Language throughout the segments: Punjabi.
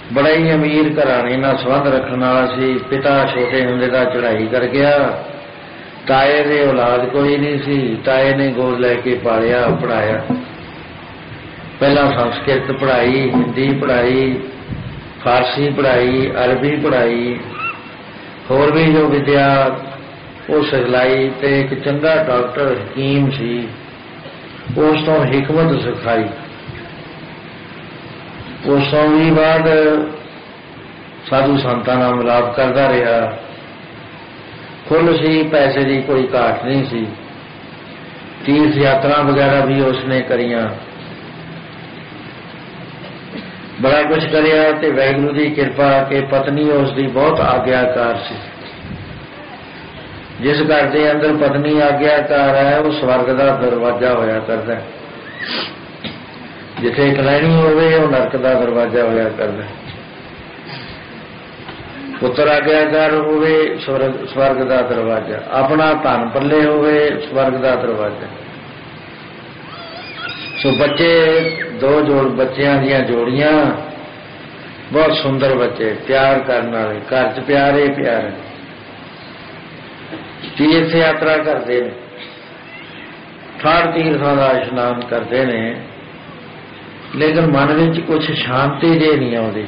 बड़ा ही अमीर घराणे नाल संबंध रखण वाला सी। पिता छोटे हुंदे दा चढ़ाई कर गया। ताए दे औलाद कोई नहीं सी। ताए ने गोद लैके पालिया पढ़ाया। पहला संस्कृत पढ़ाई, हिंदी पढ़ाई, फारसी पढ़ाई, अरबी पढ़ाई, होर भी जो विद्या वो सिखलाई। ते एक चंगा डॉक्टर हकीम सी, उस तो हिकमत सिखाई। उस तो भी बाद साधु संतां नाल मिलाप करता रहा। फुल सी, पैसे की कोई घाट नहीं सी। तीर्थ यात्रा वगैरह भी उसने करियां, बड़ा कुछ करिया। ते वाहिगुरू की कृपा के पत्नी उसकी बहुत आग्याकार सी। जिस घर के अंदर पत्नी आग्याकार है वो स्वर्ग का दरवाजा होया करता है। जिथे कलैणी होवे वो नरक का दरवाजा होया करता है। पुत्र आग्याकार होवे स्वर्ग का दरवाजा, अपना धन पल्ले होवे स्वर्ग का दरवाजा। सो बच्चे दो बच्चों दी जोड़ियां बहुत सुंदर बच्चे, प्यार करने वाले, घर च प्यार ही प्यार है। तीर्थ यात्रा करते हैं, 68 तीर्थों का इशनान करते हैं, लेकिन मन में कुछ शांति जे नहीं आती।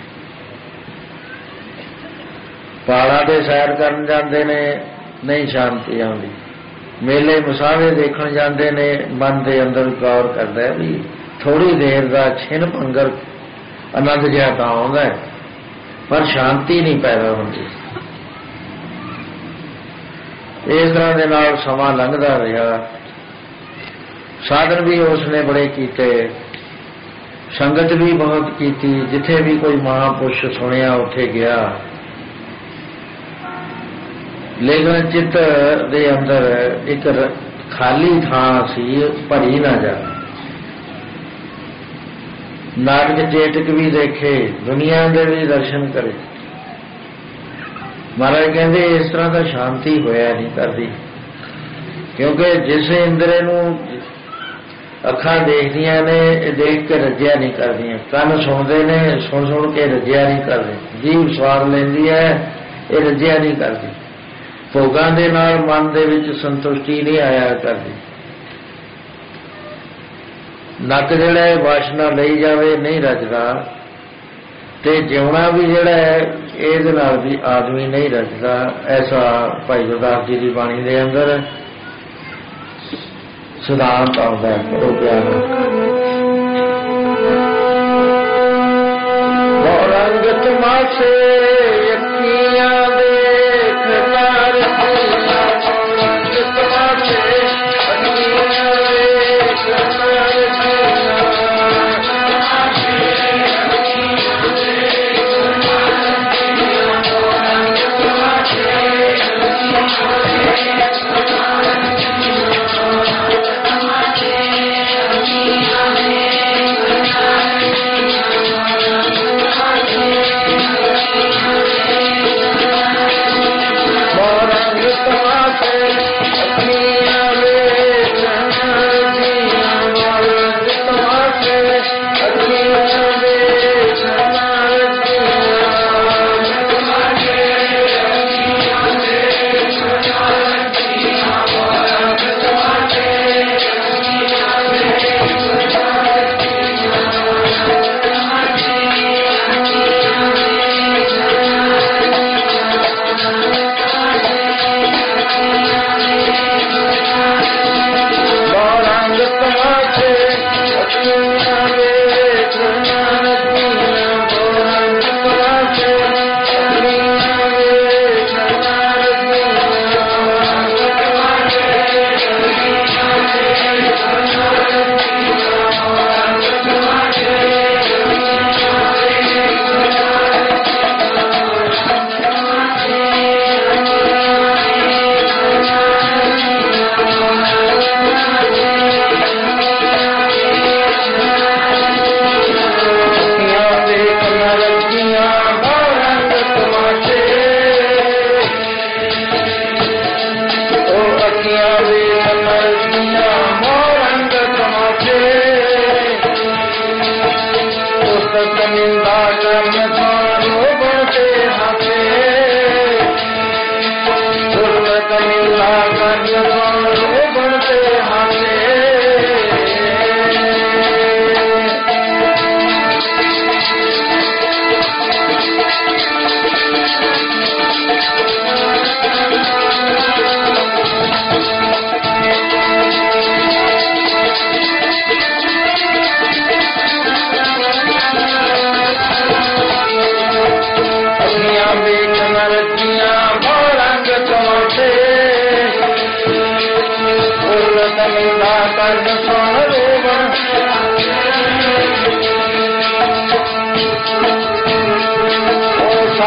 पहाड़ा ते सैर करन जाते ने, नहीं शांति आती। मेले मुसावे देखण जाते ने, मन के अंदर गौर करता है भी थोड़ी देर का छिन भंगर आनंद जिहा तां आउंदा है, पर शांति नहीं पैदा होती। इस तरह के नाल समा लंघदा रहा। साधन भी उसने बड़े कीते, संगत भी बहुत की। जिथे भी कोई महापुरुष सुनिया उथे गया, लेकिन चित्त दे अंदर एक खाली थां सी, भरी ना जा। नाटक चेटक भी देखे, दुनिया के भी दर्शन करे। महाराज कहते इस तरह का शांति होया नहीं करती, क्योंकि जिस इंद्रे नूं अखां देखदियां ने देख के रजिया नहीं करदियां, कन सुनते ने सुन सुन के रजिया नहीं करते, जीभ स्वाद लैंदी है ये रजिया नहीं करती, भोगां दे नाल मन दे विच संतुष्टि नहीं आया करती। नक जिहड़ा है वासना लई जावे नहीं रजदा, ते जिउणा भी जिहड़ा है इहदे नाल भी आदमी नहीं रजदा। ऐसा भाई गुरदास जी की बाणी दे अंदर सिद्धांत आउंदा है। करो प्यार रंग तमाशे अखियां देख नार रंग तमाशे अखियां देख नार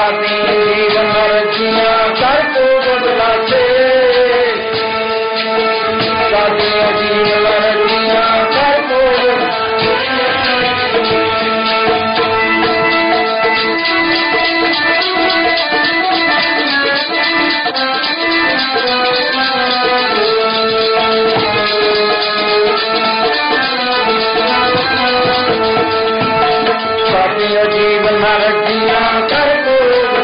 साथी जीवन रचिया कर को बदलाते साथी जीवन रचिया कर को जीवन रचिया कर को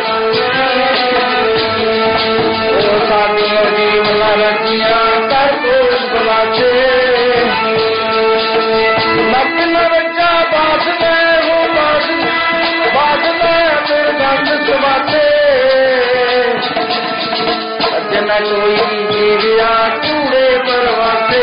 साथियों जीवन रचिया कर को बुलाते लग्न रचा बात में हो बात में फिर गंद सुबाते न कोई जीविया कूड़े परवाते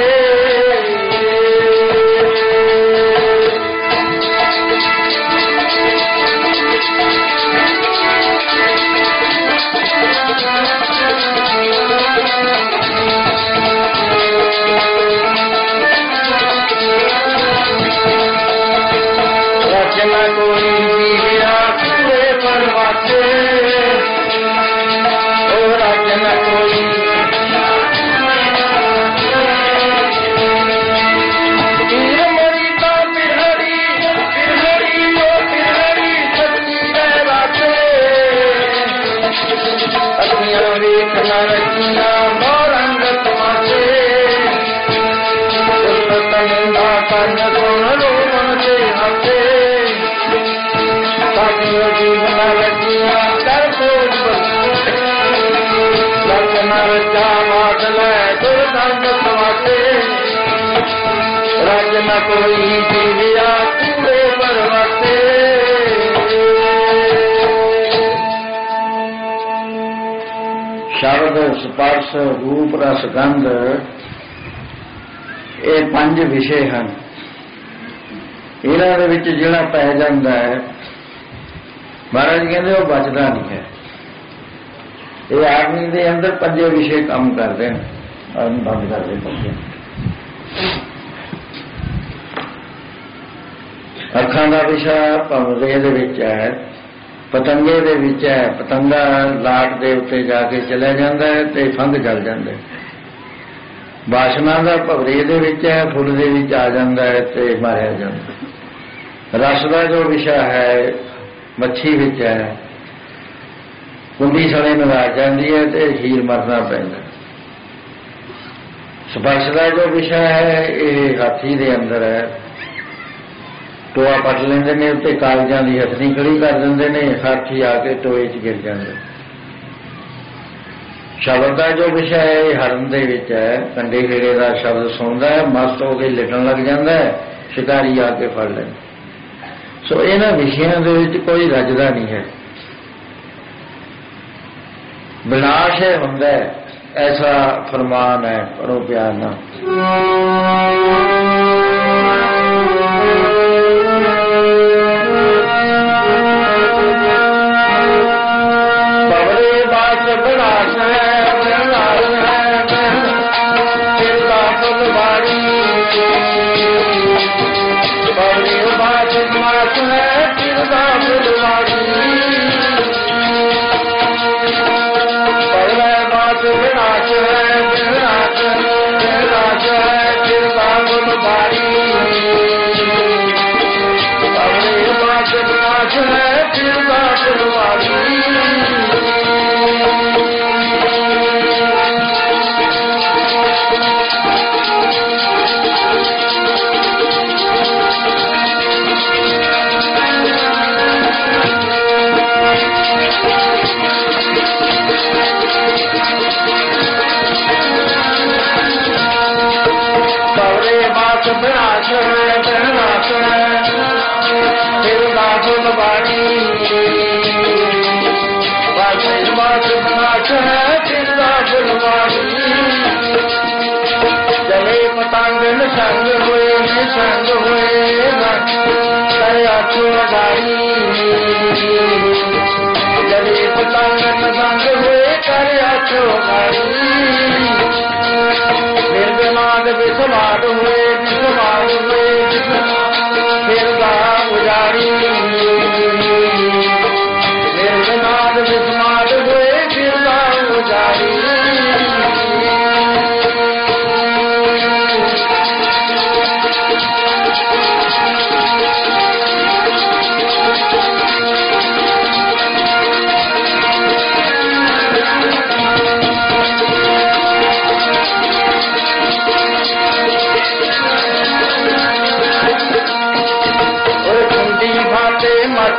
रचना कोई जीविया कूड़े परवाते ओ रचना कोई तीर मरी तो पिरहरी ओ पिरहरी सच्ची रहते अखियां वेखना रचिया मोरंग तमाशे तनिंदा कन सुन रोवन से हाथे साथियों जीवन रचिया कर खोज लग्न रचा मात लै दुर्गंध समाते रचना कोई जीविया कूड़े परवाते शब्द स्पर्श रूप रस गंध ਇਹ ਪੰਜ ਵਿਸ਼ੇ ਹਨ ਇਹਨਾਂ ਦੇ ਵਿੱਚ ਜਿਹੜਾ ਪੈ ਜਾਂਦਾ ਹੈ ਮਹਾਰਾਜ ਕਹਿੰਦੇ ਉਹ ਬਚਦਾ ਨਹੀਂ ਹੈ ਇਹ ਆਦਮੀ ਦੇ ਅੰਦਰ ਪੰਜੇ ਵਿਸ਼ੇ ਕੰਮ ਕਰਦੇ ਨੇ ਔਰ ਬੰਦ ਕਰਦੇ ਪੰਜੇ ਅੱਖਾਂ ਦਾ ਵਿਸ਼ਾ ਭਵਰੇ ਦੇ ਵਿੱਚ ਹੈ ਪਤੰਗੇ ਦੇ ਵਿੱਚ ਹੈ ਪਤੰਗਾ ਲਾਟ ਦੇ ਉੱਤੇ ਜਾ ਕੇ ਚਲਾ ਜਾਂਦਾ ਹੈ ਤੇ ਫੰਗ ਜਲ ਜਾਂਦਾ ਹੈ ਵਾਸ਼ਨਾ ਦਾ ਭਵਰੇ ਦੇ ਵਿੱਚ ਹੈ ਫੁੱਲ ਦੇ ਵਿੱਚ ਆ ਜਾਂਦਾ ਹੈ ਤੇ ਮਾਰਿਆ ਜਾਂਦਾ ਰਸ ਦਾ ਜੋ ਵਿਸ਼ਾ ਹੈ ਮੱਛੀ ਵਿੱਚ ਹੈ ਕੁੰਡੀ ਸਣੇ ਮਿਲਾ ਜਾਂਦੀ ਹੈ ਤੇ ਹੀਰ ਮਰਨਾ ਪੈਂਦਾ ਸਪਰਸ਼ ਦਾ ਜੋ ਵਿਸ਼ਾ ਹੈ ਇਹ ਹਾਥੀ ਦੇ ਅੰਦਰ ਹੈ ਟੋਆ ਪੱਟ ਲੈਂਦੇ ਨੇ ਉੱਤੇ ਕਾਗਜ਼ਾਂ ਦੀ ਹੱਥਨੀ ਖੜੀ ਕਰ ਦਿੰਦੇ ਨੇ ਹਾਥੀ ਆ ਕੇ ਟੋਏ 'ਚ ਗਿਰ ਜਾਂਦਾ ਸ਼ਬਦ ਦਾ ਜੋ ਵਿਸ਼ਾ ਹੈ ਇਹ ਹਰਨ ਦੇ ਵਿੱਚ ਹੈ ਕੰਡੇ ਖੇੜੇ ਦਾ ਸ਼ਬਦ ਸੁਣਦਾ ਹੈ ਮਸਤ ਹੋ ਕੇ ਲਿਟਣ ਲੱਗ ਜਾਂਦਾ ਹੈ ਸ਼ਿਕਾਰੀ ਆ ਕੇ ਫੜ ਲੈਂਦਾ ਸੋ ਇਹਨਾਂ ਵਿਸ਼ਿਆਂ ਦੇ ਵਿੱਚ ਕੋਈ ਰੱਜਦਾ ਨਹੀਂ ਹੈ ਵਿਨਾਸ਼ ਹੈ ਹੁੰਦਾ ਹੈ ਐਸਾ ਫਰਮਾਨ ਹੈ ਪੜੋ ਪਿਆਰ ਨਾਲ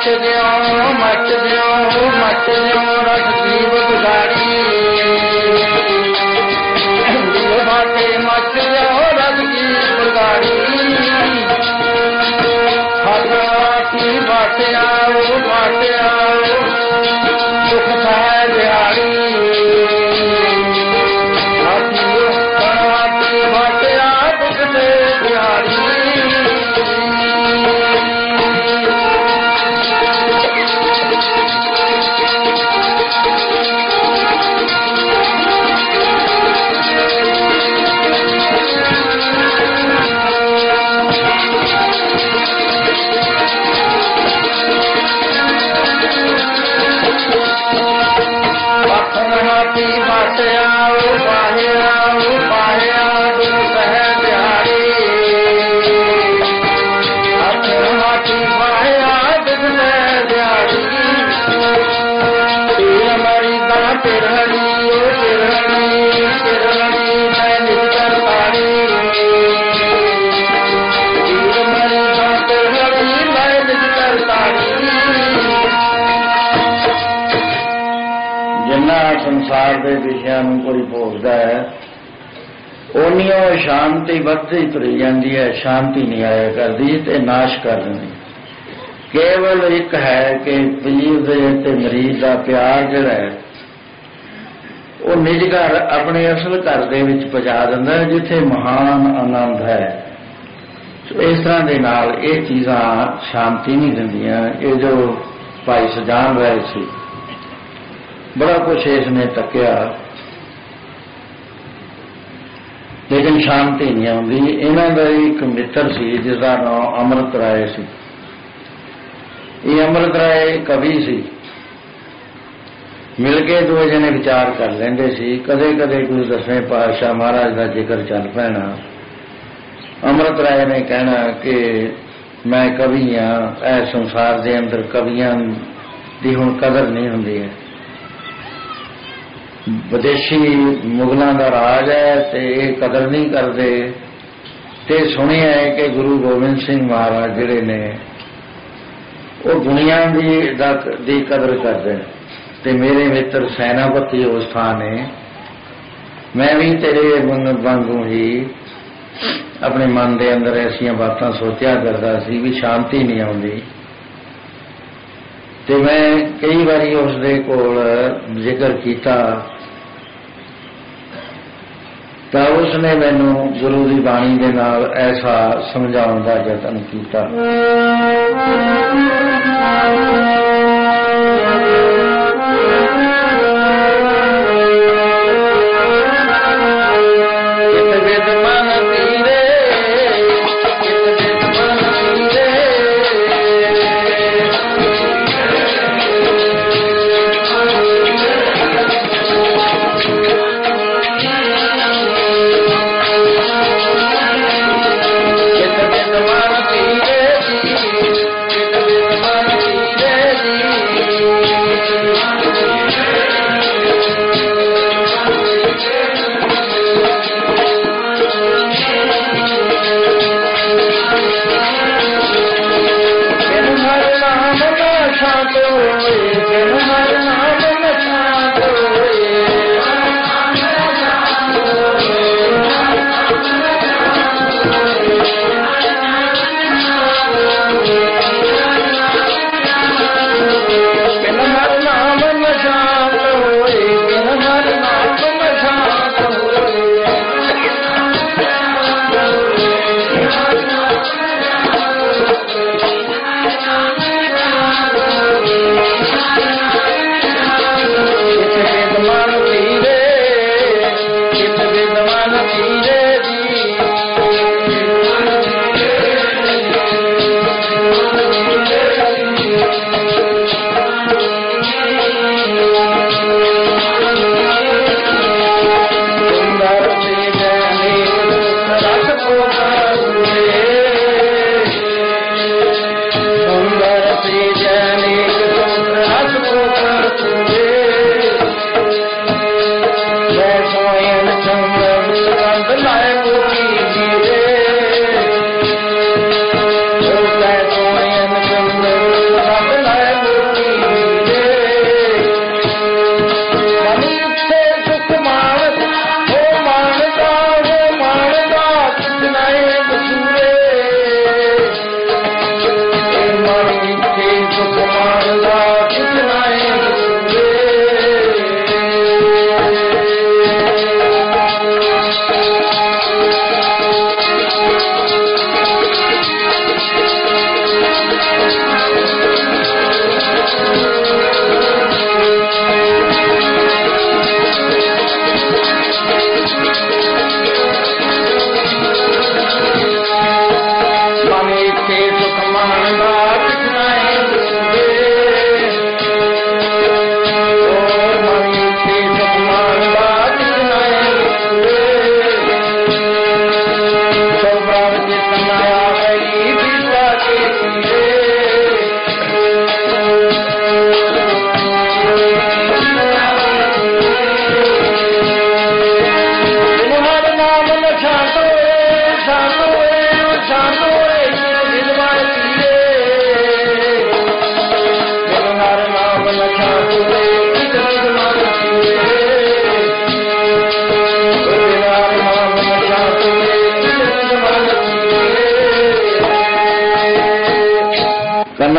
ਮੱਚ ਦਿਓ ਰਸ ਜੀਵ ਗੁਜ਼ਾਰੀ ਦਿਲ ਬਾਟੇ ਮੱਚ ਦਿਓ ਰਸ ਜੀਵ ਗੁਜ਼ਾਰੀ ਹੱਥੀ ਬਾਟਿਆ ਦੁੱਖ ਸਹਿ ਦਿਹਾੜੀ ਹਾਥੀ ਬਾਟਿਆ ਦੁੱਖ ਤੇ ਦਿਹਾੜੀ संसार के विषयों में कोई भोगता है उन्नी शांति बढ़ती तुरी जाती है, शांति नहीं आया करती ते नाश कर देती। केवल एक है कि पीर ते मरीज का प्यार जिहड़ा है वो निज घर अपने असल घर दे विच पहुंचा दिंदा है जिथे महान आनंद है। इस तरह के नाल ये चीज़ां शांति नहीं दिंदियां। ये जो भाई सजान रहे सी बड़ा कुछ इसने तकिया लेकिन शांति नहीं आती। इन्हां दा एक मित्र सी जिसका नाम अमृत राय सी। ये अमृत राय कवि सी। मिलके दो जने विचार कर लेंदे सी। कदे कदे कोई 10वें पातशाह महाराज का जिक्र चल पैना। अमृत राय ने कहना कि मैं कवि हाँ, ऐ संसार के अंदर कवियां दी हुण कदर नहीं हुंदी है। विदेशी मुगलों का राज है ते कदर नहीं करते। ते सुनिया है कि गुरु गोबिंद सिंह महाराज जिहड़े ने वो दुनिया दी कदर करते हैं। ते मेरे मित्र सैनापति उस स्थान है। मैं भी तेरे वांगू ही अपने मन के अंदर ऐसिया बातां सोचा करता सी भी शांति नहीं आती। ते मैं कई बारी उसदे कोल जिक्र किया तो उसने मैनू गुरु की बाणी के नाल ऐसा समझाने का यतन किया।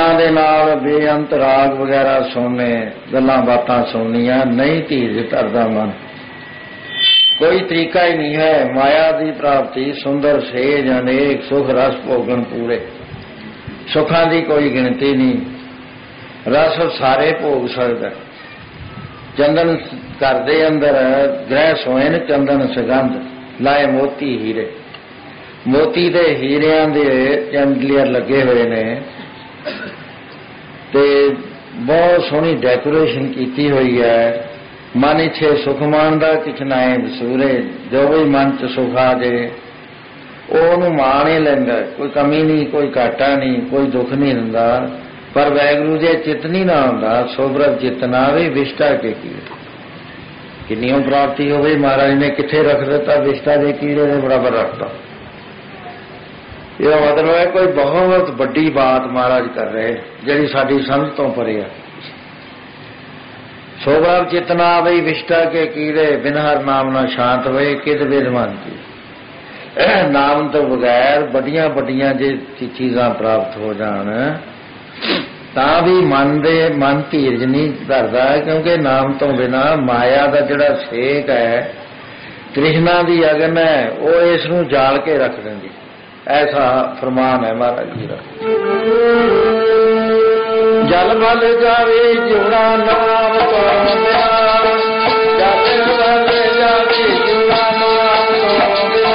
मित्रां दे नाल बेअंत राग वगैरह सुनने, गल्लां बातां सुननियां, नहीं धीरज धरदा मन। कोई तरीका ही नहीं है माया की प्राप्ति। सुंदर सेज अनेक सुख रस भोगन पूरे, सुखां की कोई गिनती नहीं, रस सारे भोग सकदा। चंदन घर दे अंदर ग्रह सोए न चंदन सुगंध, लाए मोती हीरे, मोती दे हीरियां दे चंदलियर लगे हुए ने ते बहुत सोहनी डेकोरेशन की हुई है। मन इच्छे सुख मानदा, किछ नाए वसूरे। जो भी मन च सुख आ जाए ਉਹਨੂੰ ਮਾਣ ਹੀ ਲੈਂਦਾ, कोई कमी नहीं, कोई घाटा नहीं, कोई दुख नहीं दिंदा। पर वैगुरू जे चित नहीं ना आउंदा, सोबरत जितना भी विष्टा के कीड़े। किन्नियों प्राप्ति हो गई, महाराज ने किथे रख दिता, विष्टा के कीड़े ने बराबर रखता। यह मतलब है कोई बहुत बड़ी बात महाराज कर रहे जिहड़ी साडी समझ तो परे है। सोबरत जितना भी विष्टा के कीड़े, बिन हर नाम ना शांत होए, किद विद्वान की। नाम तो बगैर बड़िया बड़िया जे चीज़ां प्राप्त हो जान तां भी मन धीरज नहीं धरदा, क्योंकि नाम तो बिना माया का जिहड़ा सेक है, तृष्णा की अगन है, वो इसनूं जाल के रख देंदी। ऐसा फरमान है महाराज जी का। जल मल जावे जुड़ा नाम तो बिना, जल मल जावे जुड़ा नाम तो बिना।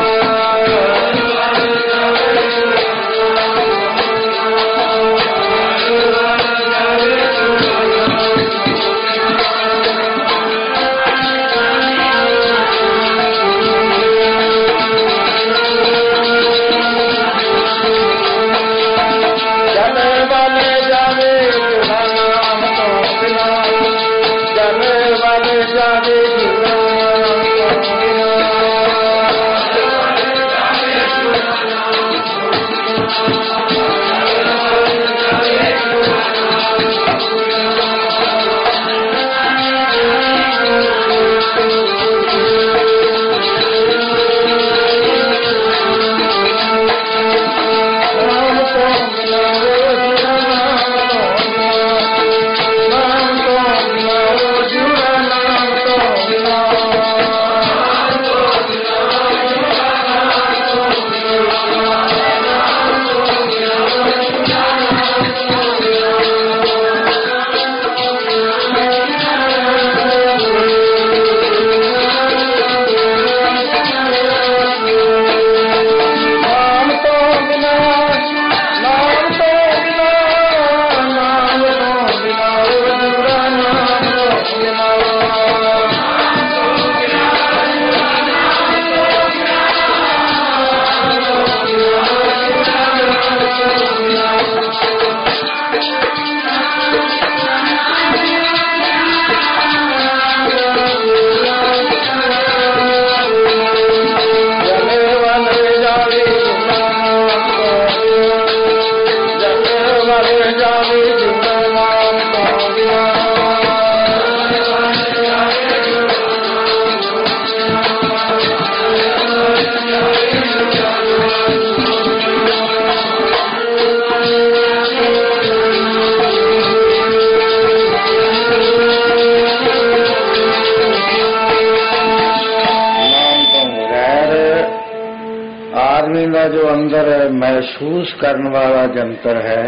जो अंदर महसूस करने वाला जंतर है,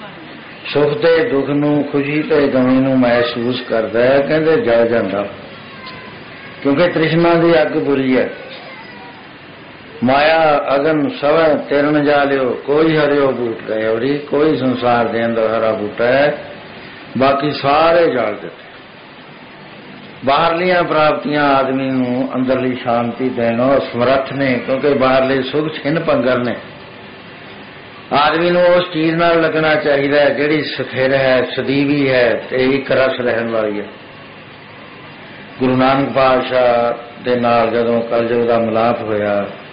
सुख ते दुख नूं, खुशी ते गमी नूं महसूस करता है, कहते जल जाता। क्योंकि तृष्णा की अग बुरी है। माया अगन सव तिरन जा लियो, कोई हरियो बूट गयोरी, कोई संसार के अंदर हरा बूटा है, बाकी सारे जाल देते। बाहरलियां प्राप्तियां आदमी नूं अंदरली शांति देना समर्थ ने, क्योंकि बाहरले सुख छिन पंगल ने। आदमी नूं उस चीज नाल लगना चाहिए जिहड़ी स्थिर है, सदीवी है ते एक रस रहन वाली है। गुरु नानक पातशाह दे नाल जदों कलयुग दा मिलाप होया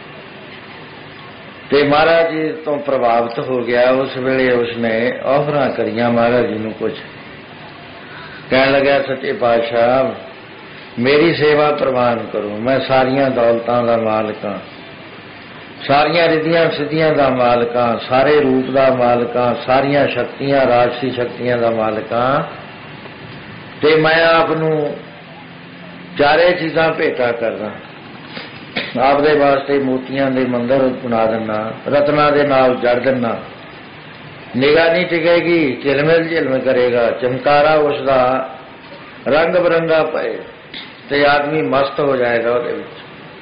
ते महाराज जी तो प्रभावित हो गया। उस वेले उसने ऑफरां करियां महाराज जी नूं। कुछ कहण लगा, सच्चे पातशाह मेरी सेवा प्रवान करो, मैं सारियां दौलतां दा मालिक हां, ਸਾਰੀਆਂ ਰਿੱਧੀਆਂ ਸਿੱਧੀਆਂ ਦਾ ਮਾਲਕਾਂ, ਸਾਰੇ ਰੂਪ ਦਾ ਮਾਲਕਾਂ, ਸਾਰੀਆਂ ਸ਼ਕਤੀਆਂ ਰਾਜਸੀ ਸ਼ਕਤੀਆਂ ਦਾ ਮਾਲਕਾਂ, ਤੇ ਮੈਂ ਆਪ ਨੂੰ ਚਾਰੇ ਚੀਜ਼ਾਂ ਭੇਟਾ ਕਰਦਾ। ਆਪਦੇ ਵਾਸਤੇ ਮੋਤੀਆਂ ਦੇ ਮੰਦਰ ਬਣਾ ਦਿੰਦਾ, ਰਤਨਾਂ ਦੇ ਨਾਲ ਜੜ ਦਿੰਦਾ, ਨਿਗਾਹ ਨਹੀਂ ਟਿਕੇਗੀ, ਝਿਲਮਿਲ ਝਿਲਮ ਕਰੇਗਾ, ਚਮਕਾਰਾ ਉਸ ਦਾ ਰੰਗ ਬਰੰਗਾ ਪਏ ਤੇ ਆਦਮੀ ਮਸਤ ਹੋ ਜਾਏਗਾ ਉਹਦੇ ਵਿੱਚ।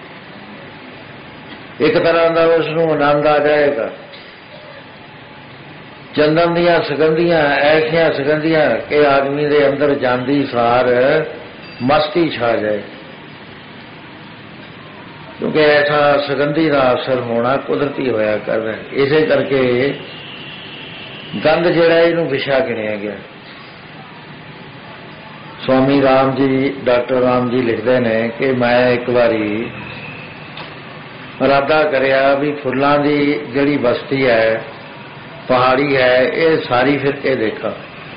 ਇੱਕ ਤਰ੍ਹਾਂ ਦਾ ਉਸ ਨੂੰ ਆਨੰਦ ਆ ਜਾਏਗਾ। ਚੰਦਨ ਦੀਆਂ ਸੁਗੰਧੀਆਂ ਐਸੀਆਂ ਸੁਗੰਧੀਆਂ ਕਿ ਆਦਮੀ ਦੇ ਅੰਦਰ ਜਾਂਦੀ ਸਾਰ ਮਸਤੀ ਛਾ ਜਾਏ, ਕਿਉਂਕਿ ਐਸਾ ਸੁਗੰਧੀ ਦਾ ਅਸਰ ਹੋਣਾ ਕੁਦਰਤੀ ਹੋਇਆ ਕਰਦਾ। ਇਸੇ ਕਰਕੇ ਗੰਧ ਜਿਹੜਾ ਇਹਨੂੰ ਵਿਸ਼ਾ ਗਿਣਿਆ ਗਿਆ। ਸਵਾਮੀ ਰਾਮ ਜੀ, ਡਾਕਟਰ ਰਾਮ ਜੀ ਲਿਖਦੇ ਨੇ ਕਿ ਮੈਂ ਇੱਕ ਵਾਰੀ ਇਰਾਦਾ ਕਰਿਆ ਵੀ ਫੁੱਲਾਂ ਦੀ ਜਿਹੜੀ ਬਸਤੀ ਹੈ, ਪਹਾੜੀ ਹੈ, ਇਹ ਸਾਰੀ ਫਿਰ ਕੇ ਦੇਖਾਂ।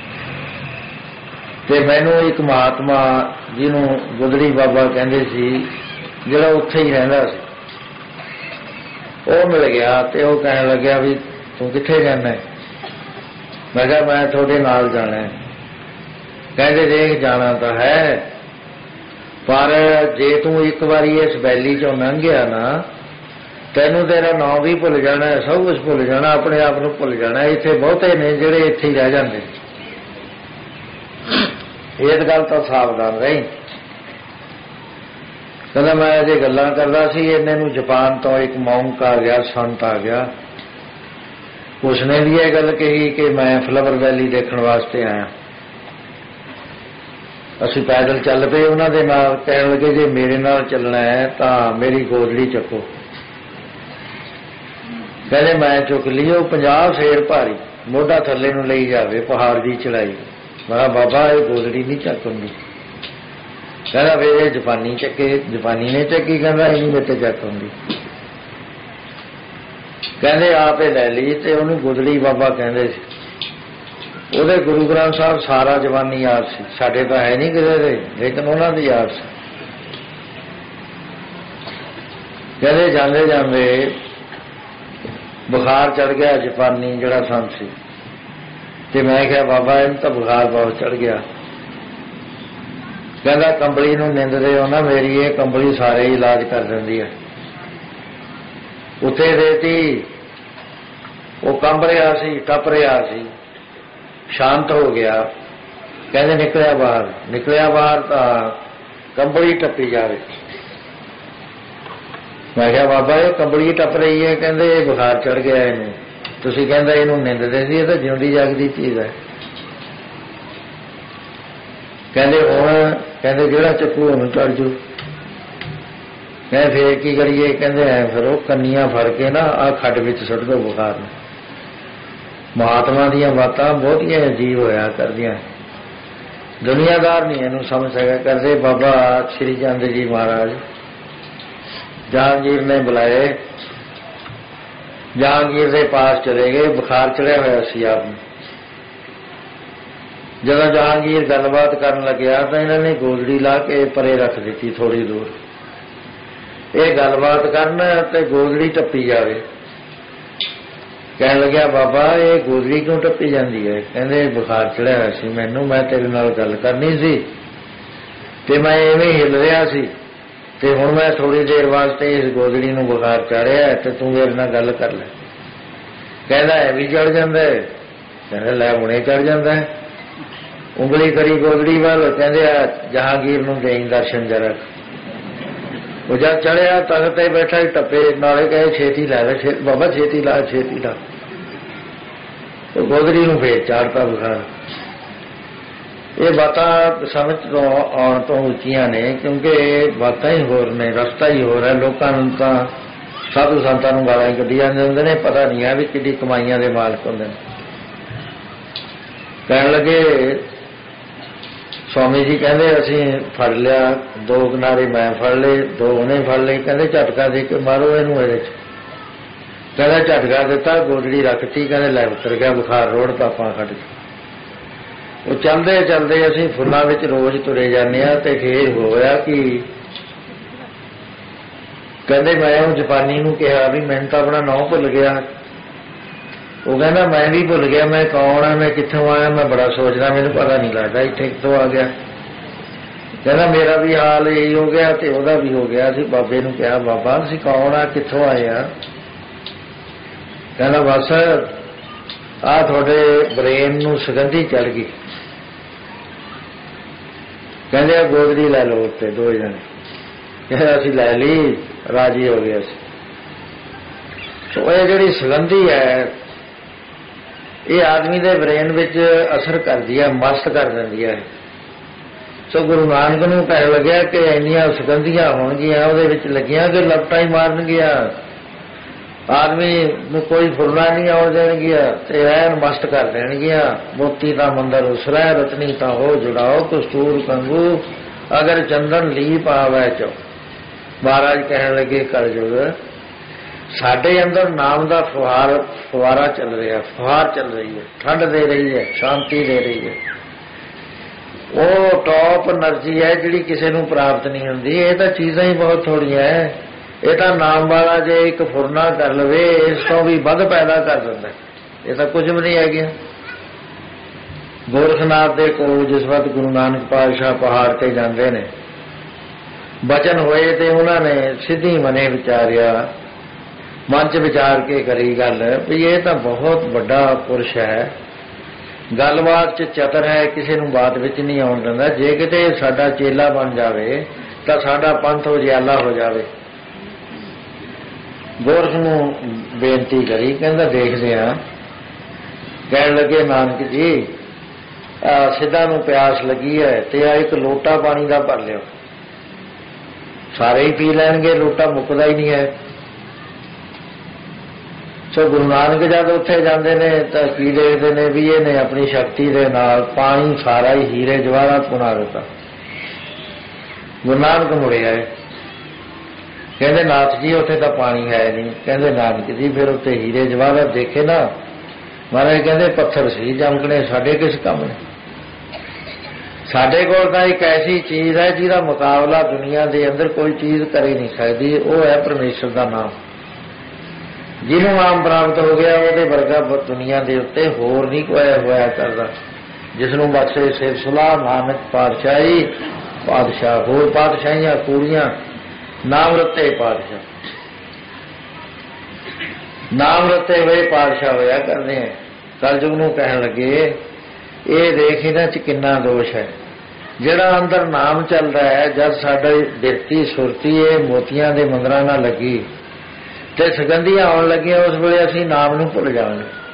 ਤੇ ਮੈਨੂੰ ਇੱਕ ਮਹਾਤਮਾ ਜਿਹਨੂੰ ਗੁਦੜੀ ਬਾਬਾ ਕਹਿੰਦੇ ਸੀ, ਜਿਹੜਾ ਉੱਥੇ ਹੀ ਰਹਿੰਦਾ ਸੀ, ਉਹ ਮਿਲ ਗਿਆ ਤੇ ਉਹ ਕਹਿਣ ਲੱਗਿਆ ਵੀ ਤੂੰ ਕਿੱਥੇ ਜਾਣਾ? ਮੈਂ ਕਿਹਾ ਮੈਂ ਤੁਹਾਡੇ ਨਾਲ ਜਾਣਾ। ਕਹਿੰਦੇ ਦੇਖ ਜਾਣਾ ਤਾਂ ਹੈ, ਪਰ ਜੇ ਤੂੰ ਇੱਕ ਵਾਰੀ ਇਸ ਵੈਲੀ ਚੋਂ ਲੰਘ ਗਿਆ ਨਾ, ਤੈਨੂੰ ਤੇਰਾ ਨਾਂ ਵੀ ਭੁੱਲ ਜਾਣਾ, ਸਭ ਕੁਝ ਭੁੱਲ ਜਾਣਾ, ਆਪਣੇ ਆਪ ਨੂੰ ਭੁੱਲ ਜਾਣਾ। ਇੱਥੇ ਬਹੁਤੇ ਨੇ ਜਿਹੜੇ ਇੱਥੇ ਹੀ ਰਹਿ ਜਾਂਦੇ। ਇਸ ਗੱਲ ਤੋਂ ਸਾਵਧਾਨ ਰਹੀ। ਕਹਿੰਦਾ ਮੈਂ ਅਜੇ ਗੱਲਾਂ ਕਰਦਾ ਸੀ, ਇੰਨੇ ਨੂੰ ਜਾਪਾਨ ਤੋਂ ਇੱਕ ਮੌਂਕ ਆ ਗਿਆ, ਸੰਤ ਆ ਗਿਆ। ਉਸਨੇ ਵੀ ਇਹ ਗੱਲ ਕਹੀ ਕਿ ਮੈਂ ਫਲਾਵਰ ਵੈਲੀ ਦੇਖਣ ਵਾਸਤੇ ਆਇਆ। ਅਸੀਂ ਪੈਦਲ ਚੱਲ ਪਏ ਉਹਨਾਂ ਦੇ ਨਾਲ। ਕਹਿਣ ਲੱਗੇ ਜੇ ਮੇਰੇ ਨਾਲ ਚੱਲਣਾ ਹੈ ਤਾਂ ਮੇਰੀ ਗੋਦੜੀ ਚੱਕੋ। ਕਹਿੰਦੇ ਮੈਂ ਚੁੱਕ ਲਈ। ਉਹ 50 ਸੇਰ ਭਾਰੀ, ਮੋਢਾ ਥੱਲੇ ਨੂੰ ਲਈ ਜਾਵੇ, ਪਹਾੜ ਦੀ ਚੜਾਈ। ਮੈਂ ਕਿਹਾ ਬਾਬਾ ਇਹ ਗੋਦੜੀ ਨਹੀਂ ਚੱਕੂਗੀ। ਕਹਿੰਦਾ ਫਿਰ ਇਹ ਜਾਪਾਨੀ ਚੱਕੇ। ਜਾਪਾਨੀ ਨੇ ਚੱਕੀ। ਕਹਿੰਦਾ ਇਹ ਨਹੀਂ ਮੇਰੇ ਤੇ ਚੱਕੂਗੀ। ਕਹਿੰਦੇ ਆਪੇ ਲੈ ਲਈ ਤੇ ਉਹਨੂੰ ਗੁਦੜੀ ਬਾਬਾ ਕਹਿੰਦੇ ਸੀ। ਉਹਦੇ ਗੁਰੂ ਗ੍ਰੰਥ ਸਾਹਿਬ ਸਾਰਾ ਜਵਾਨੀ ਯਾਦ ਸੀ, ਸਾਡੇ ਤਾਂ ਹੈ ਨਹੀਂ ਕਿਸੇ ਦੇ, ਲੇਕਿਨ ਉਹਨਾਂ ਦੀ ਯਾਦ ਸੀ। ਕਹਿੰਦੇ ਜਾਂਦੇ ਜਾਂਦੇ ਬੁਖਾਰ ਚੜ ਗਿਆ ਜਾਪਾਨੀ ਜਿਹੜਾ ਸੰਤ ਸੀ। ਤੇ ਮੈਂ ਕਿਹਾ ਬਾਬਾ ਇਹਨੂੰ ਤਾਂ ਬੁਖਾਰ ਬਹੁਤ ਚੜ ਗਿਆ। ਕਹਿੰਦਾ ਕੰਬਲੀ ਨੂੰ ਨਿੰਦਦੇ ਹੋ ਨਾ ਮੇਰੀ, ਇਹ ਕੰਬਲੀ ਸਾਰੇ ਇਲਾਜ ਕਰ ਦਿੰਦੀ ਹੈ। ਉੱਥੇ ਦੇਤੀ, ਉਹ ਕੰਬ ਰਿਹਾ ਸੀ, ਟੱਪ ਰਿਹਾ ਸੀ, ਸ਼ਾਂਤ ਹੋ ਗਿਆ। ਕਹਿੰਦੇ ਨਿਕਲਿਆ ਬਾਹਰ। ਨਿਕਲਿਆ ਬਾਹਰ ਤਾਂ ਕੰਬਲੀ ਟੱਪੀ ਜਾਵੇ। ਮੈਂ ਕਿਹਾ ਬਾਬਾ ਇਹ ਕੰਬਲੀ ਟੱਪ ਰਹੀ ਹੈ। ਕਹਿੰਦੇ ਇਹ ਬੁਖਾਰ ਚੜ ਗਿਆ ਇਹਨੂੰ। ਤੁਸੀਂ ਕਹਿੰਦਾ ਇਹਨੂੰ ਨਿੰਦਦੇ ਸੀ, ਇਹ ਤਾਂ ਜਿਉਂਦੀ ਜਾਗਦੀ ਚੀਜ਼ ਹੈ। ਕਹਿੰਦੇ ਹੁਣ ਕਹਿੰਦੇ ਜਿਹੜਾ ਚੱਕੂ ਉਹਨੂੰ ਚੜ ਜੂ। ਕਹਿੰਦੇ ਫੇਰ ਕੀ ਕਰੀਏ? ਕਹਿੰਦੇ ਐ ਫਿਰ ਉਹ ਕੰਨੀਆਂ ਫੜ ਕੇ ਨਾ ਆਹ ਖੱਡ ਵਿੱਚ ਸੁੱਟ ਦੋ ਬੁਖਾਰ ਨੂੰ। ਮਹਾਤਮਾ ਦੀਆਂ ਬਾਤਾਂ ਬਹੁਤੀਆਂ ਅਜੀਬ ਹੋਇਆ ਕਰਦੀਆਂ। ਦੁਨੀਆਦਾਰ ਨਹੀਂ ਇਹਨੂੰ ਸਮਝ ਸਕਿਆ ਕਰਦੇ। ਬਾਬਾ ਸ੍ਰੀ ਚੰਦ ਜੀ ਮਹਾਰਾਜ ਜਹਾਂਗੀਰ ਨੇ ਬੁਲਾਏ। ਜਹਾਂਗੀਰ ਦੇ ਪਾਸ ਚਲੇ ਗਏ। ਬੁਖਾਰ ਚੜਿਆ ਹੋਇਆ ਸੀ ਆਪ ਨੂੰ। ਜਦੋਂ ਜਹਾਂਗੀਰ ਗੱਲਬਾਤ ਕਰਨ ਲੱਗਿਆ ਤਾਂ ਇਹਨਾਂ ਨੇ ਗੋਦੜੀ ਲਾ ਕੇ ਪਰੇ ਰੱਖ ਦਿੱਤੀ ਥੋੜੀ ਦੂਰ। ਇਹ ਗੱਲਬਾਤ ਕਰਨ ਤੇ ਗੋਦੜੀ ਟੱਪੀ ਜਾਵੇ। ਕਹਿਣ ਲੱਗਿਆ ਬਾਬਾ ਇਹ ਗੋਦੜੀ ਕਿਉਂ ਟੱਪੀ ਜਾਂਦੀ ਹੈ? ਕਹਿੰਦੇ ਬੁਖਾਰ ਚੜਿਆ ਹੋਇਆ ਸੀ ਮੈਨੂੰ, ਮੈਂ ਤੇਰੇ ਨਾਲ ਗੱਲ ਕਰਨੀ ਸੀ ਤੇ ਮੈਂ ਐਵੇਂ ਹਿੱਲ ਰਿਹਾ ਸੀ ਤੇ ਹੁਣ ਮੈਂ ਥੋੜੀ ਦੇਰ ਵਾਸਤੇ ਇਸ ਗੋਦੜੀ ਨੂੰ ਬੁਖਾਰ ਚੜਿਆ ਤੇ ਤੂੰ ਮੇਰੇ ਨਾਲ ਗੱਲ ਕਰ ਲੈ। ਕਹਿੰਦਾ ਇਹ ਵੀ ਚੜ ਜਾਂਦਾ ਹੈ। ਕਹਿੰਦਾ ਲੈ ਹੁਣੇ ਚੜ ਜਾਂਦਾ ਹੈ। ਉਂਗਲੀ ਕਰੀ ਗੋਦੜੀ ਵੱਲ। ਕਹਿੰਦੇ ਆ ਜਹਾਂਗੀਰ ਨੂੰ ਦੇਈਂ ਦਰਸ਼ਨ ਜਰਾ। ਉਹ ਜਦ ਚੜਿਆ ਤਖਤ ਤੇ ਬੈਠਾ ਟੱਪੇ ਨਾਲੇ ਕਹੇ ਛੇਤੀ ਲੈ ਲੈ ਬਾਬਾ, ਛੇਤੀ ਲਾ ਛੇਤੀ ਲਾ। ਉਹ ਗੋਦੜੀ ਨੂੰ ਫੇਰ ਚਾੜਤਾ ਬੁਖਾਰ। ਇਹ ਬਾਤਾਂ ਸਮਝ ਤੋਂ ਆਉਣ ਤੋਂ ਉੱਚੀਆਂ ਨੇ, ਕਿਉਂਕਿ ਬਾਤਾਂ ਹੀ ਹੋਰ ਨੇ, ਰਸਤਾ ਹੀ ਹੋਰ ਹੈ। ਲੋਕਾਂ ਨੂੰ ਤਾਂ ਸਾਧੂ ਸੰਤਾਂ ਨੂੰ ਗਾਲਾਂ ਹੀ ਕੱਢੀ ਜਾਂਦੇ ਹੁੰਦੇ ਨੇ, ਪਤਾ ਨਹੀਂ ਹੈ ਵੀ ਕਿੱਡੀ ਕਮਾਈਆਂ ਦੇ ਮਾਲਕ ਹੁੰਦੇ ਨੇ। ਕਹਿਣ ਲੱਗੇ ਸਵਾਮੀ ਜੀ ਕਹਿੰਦੇ ਅਸੀਂ ਫੜ ਲਿਆ, 2 ਕਿਨਾਰੇ ਮੈਂ ਫੜ ਲਏ, 2 ਉਹਨੇ ਫੜ ਲਏ। ਕਹਿੰਦੇ ਝਟਕਾ ਦੇ ਕੇ ਮਾਰੋ ਇਹਨੂੰ ਇਹਦੇ 'ਚ। ਕਹਿੰਦਾ ਝਟਕਾ ਦਿੱਤਾ, ਗੋਦੜੀ ਰੱਖਤੀ। ਕਹਿੰਦੇ ਲੈ ਉਤਰ ਗਿਆ ਬੁਖਾਰ, ਰੋੜਤਾ ਆਪਾਂ ਖੱਡ 'ਚ। ਉਹ ਚੱਲਦੇ ਚੱਲਦੇ ਅਸੀਂ ਫੁੱਲਾਂ ਵਿੱਚ ਰੋਜ਼ ਤੁਰੇ ਜਾਂਦੇ ਹਾਂ ਤੇ ਫੇਰ ਹੋਇਆ ਕਿ ਕਹਿੰਦੇ ਮੈਂ ਉਹ ਜਾਪਾਨੀ ਨੂੰ ਕਿਹਾ ਵੀ ਮੈਨੂੰ ਤਾਂ ਆਪਣਾ ਨਾਂ ਭੁੱਲ ਗਿਆ। ਉਹ ਕਹਿੰਦਾ ਮੈਂ ਵੀ ਭੁੱਲ ਗਿਆ, ਮੈਂ ਕੌਣ ਆ, ਮੈਂ ਕਿੱਥੋਂ ਆਇਆ, ਮੈਂ ਬੜਾ ਸੋਚਦਾ, ਮੈਨੂੰ ਪਤਾ ਨਹੀਂ ਲੱਗਦਾ ਇੱਥੇ ਕਿੱਥੋਂ ਆ ਗਿਆ। ਕਹਿੰਦਾ ਮੇਰਾ ਵੀ ਹਾਲ ਇਹੀ ਹੋ ਗਿਆ ਤੇ ਉਹਦਾ ਵੀ ਹੋ ਗਿਆ। ਅਸੀਂ ਬਾਬੇ ਨੂੰ ਕਿਹਾ ਬਾਬਾ ਤੁਸੀਂ ਕੌਣ ਆ, ਕਿੱਥੋਂ ਆਏ ਆ? ਕਹਿੰਦਾ ਬਸ ਆਹ ਤੁਹਾਡੇ ਬ੍ਰੇਨ ਨੂੰ ਸੁਗੰਧੀ ਚੜ ਗਈ। ਕਹਿੰਦੇ ਆ ਗੋਦੜੀ ਲੈ ਲਓ ਉੱਤੇ ਦੋ ਜਣੇ। ਕਹਿੰਦਾ ਅਸੀਂ ਲੈ ਲਈ, ਰਾਜੀ ਹੋ ਗਏ ਅਸੀਂ। ਸੋ ਇਹ ਜਿਹੜੀ ਸੁਗੰਧੀ ਹੈ ਇਹ ਆਦਮੀ ਦੇ ਬ੍ਰੇਨ ਵਿੱਚ ਅਸਰ ਕਰਦੀ ਹੈ, ਮਸਤ ਕਰ ਦਿੰਦੀ ਹੈ। ਸੋ ਗੁਰੂ ਨਾਨਕ ਨੂੰ ਕਹਿਣ ਲੱਗਿਆ ਕਿ ਇੰਨੀਆਂ ਸੁਗੰਧੀਆਂ ਹੋਣਗੀਆਂ ਉਹਦੇ ਵਿੱਚ ਲੱਗੀਆਂ ਕਿ ਲਪਟਾਂ ਹੀ ਮਾਰਨਗੀਆਂ, ਆਦਮੀ ਨੂੰ ਕੋਈ ਫੁਰਨਾ ਨਹੀਂ ਆਉਣ ਦੇਣਗੀਆਂ ਤੇ ਐਨ ਮਸਤ ਕਰ ਦੇਣਗੀਆਂ। ਮੋਤੀ ਦਾ ਮੰਦਰ ਉਸਰੈ, ਰਤਨੀ ਤਾਂ ਹੋ ਜੁੜਾਓ, ਕਸਤੂਰ ਕੰਗੂ ਅਗਰ ਚੰਦਨ ਲੀਪ ਆਵੈ ਚੋ। ਮਹਾਰਾਜ ਕਹਿਣ ਲੱਗੇ ਕਲਯੁਗ ਸਾਡੇ ਅੰਦਰ ਨਾਮ ਦਾ ਫੁਹਾਰਾ ਚੱਲ ਰਿਹਾ, ਫੁਹਾਰ ਚੱਲ ਰਹੀ ਹੈ, ਠੰਡ ਦੇ ਰਹੀ ਹੈ, ਸ਼ਾਂਤੀ ਦੇ ਰਹੀ ਹੈ। ਉਹ ਟੌਪ એનર્ਜੀ ਹੈ ਜਿਹੜੀ ਕਿਸੇ ਨੂੰ ਪ੍ਰਾਪਤ ਨਹੀਂ ਹੁੰਦੀ। ਇਹ ਤਾਂ ਚੀਜ਼ਾਂ ਹੀ ਬਹੁਤ ਥੋੜੀਆਂ ਹੈ। ਇਹ ਤਾਂ ਨਾਮ ਵਾਲਾ ਜੇ ਇੱਕ ਫੁਰਨਾ ਕਰ ਲਵੇ ਇਸ ਤੋਂ ਵੀ ਵੱਧ ਪੈਦਾ ਕਰ ਦਿੰਦਾ। ਇਹ ਤਾਂ ਕੁਝ ਵੀ ਨਹੀਂ ਹੈਗੀਆਂ। ਗੋਰਖਨਾਥ ਦੇ ਕੋਲ ਜਿਸ ਵਕਤ ਗੁਰੂ ਨਾਨਕ ਪਾਤਸ਼ਾਹ ਪਹਾੜ ਤੇ ਜਾਂਦੇ ਨੇ, ਬਚਨ ਹੋਏ ਤੇ ਉਹਨਾਂ ਨੇ ਸਿੱਧੀ ਮਨੇ ਵਿਚਾਰਿਆ, ਮਨ 'ਚ ਵਿਚਾਰ ਕੇ ਕਰੀ ਗੱਲ ਵੀ ਇਹ ਤਾਂ ਬਹੁਤ ਵੱਡਾ ਪੁਰਸ਼ ਹੈ, ਗੱਲਬਾਤ 'ਚ ਚਤਰ ਹੈ, ਕਿਸੇ ਨੂੰ ਬਾਤ ਵਿੱਚ ਨਹੀਂ ਆਉਣ ਦਿੰਦਾ। ਜੇ ਕਿਤੇ ਸਾਡਾ ਚੇਲਾ ਬਣ ਜਾਵੇ ਤਾਂ ਸਾਡਾ ਪੰਥ ਉਜਿਆਲਾ ਹੋ ਜਾਵੇ। ਗੋਰਖ ਨੂੰ ਬੇਨਤੀ ਕਰੀ, ਕਹਿੰਦਾ ਦੇਖਦੇ ਹਾਂ। ਕਹਿਣ ਲੱਗੇ ਨਾਨਕ ਜੀ ਸਿੱਧਾ ਨੂੰ ਪਿਆਸ ਲੱਗੀ ਹੈ ਤੇ ਆ ਇੱਕ ਲੋਟਾ ਪਾਣੀ ਦਾ ਭਰ ਲਿਓ। ਸਾਰੇ ਹੀ ਪੀ ਲੈਣਗੇ, ਲੋਟਾ ਮੁੱਕਦਾ ਹੀ ਨਹੀਂ ਹੈ। ਸੋ ਗੁਰੂ ਨਾਨਕ ਜਦ ਉੱਥੇ ਜਾਂਦੇ ਨੇ ਤਾਂ ਕੀ ਦੇਖਦੇ ਨੇ ਵੀ ਇਹਨੇ ਆਪਣੀ ਸ਼ਕਤੀ ਦੇ ਨਾਲ ਪਾਣੀ ਸਾਰਾ ਹੀ ਹੀਰੇ ਜਵਾਹਰਾਤ ਬਣਾ ਦਿੱਤਾ। ਗੁਰੂ ਨਾਨਕ ਮੁੜੇ ਆਏ, ਕਹਿੰਦੇ ਨਾਥ ਜੀ ਉੱਥੇ ਤਾਂ ਪਾਣੀ ਹੈ ਨਹੀਂ। ਕਹਿੰਦੇ ਨਾਨਕ ਜੀ ਫਿਰ ਉੱਥੇ ਹੀਰੇ ਜਵਾਹਰਾਤ ਦੇਖੇ ਨਾ। ਮਹਾਰਾਜ ਕਹਿੰਦੇ ਪੱਥਰ ਸੀ ਜਮਕਣੇ, ਸਾਡੇ ਕਿਸ ਕੰਮ ਨੇ? ਸਾਡੇ ਕੋਲ ਤਾਂ ਇੱਕ ਐਸੀ ਚੀਜ਼ ਹੈ ਜਿਹਦਾ ਮੁਕਾਬਲਾ ਦੁਨੀਆ ਦੇ ਅੰਦਰ ਕੋਈ ਚੀਜ਼ ਕਰ ਹੀ ਨਹੀਂ ਸਕਦੀ। ਉਹ ਹੈ ਪਰਮੇਸ਼ਰ ਦਾ ਨਾਮ। ਜਿਹਨੂੰ ਨਾਮ ਪ੍ਰਾਪਤ ਹੋ ਗਿਆ ਉਹਦੇ ਵਰਗਾ ਦੁਨੀਆ ਦੇ ਉੱਤੇ ਹੋਰ ਨਹੀਂ ਕੋਈ ਹੋਇਆ ਕਰਦਾ। ਜਿਸ ਨੂੰ ਬਖਸ਼ੇ ਸਿਰ ਸੁਲਾਹ ਨਾਨਕ ਪਾਤਸ਼ਾਹੀ ਪਾਤਸ਼ਾਹ, ਹੋਰ ਪਾਤਸ਼ਾਹੀਆਂ ਪੂਰੀਆਂ ਨਾਮ ਰਤੇ ਪਾਤਸ਼ਾਹ, ਨਾਮ ਰਤੇ ਹੋਏ ਪਾਤਸ਼ਾਹ ਹੋਇਆ ਕਰਦੇ ਹੈ। ਕਲਯੁਗ ਨੂੰ ਕਹਿਣ ਲੱਗੇ ਇਹ ਦੇਖ ਇਹਨਾਂ 'ਚ ਕਿੰਨਾ ਦੋਸ਼ ਹੈ। ਜਿਹੜਾ ਅੰਦਰ ਨਾਮ ਚੱਲਦਾ ਹੈ, ਜਦ ਸਾਡੀ ਦਿਰਤੀ ਸੁਰਤੀ ਇਹ ਮੋਤੀਆਂ ਦੇ ਮੰਦਰਾਂ ਨਾਲ ਲੱਗੀ ਤੇ ਸੁਗੰਧੀਆਂ ਆਉਣ ਲੱਗੀਆਂ, ਉਸ ਵੇਲੇ ਅਸੀਂ ਨਾਮ ਨੂੰ ਭੁੱਲ ਜਾਵਾਂਗੇ।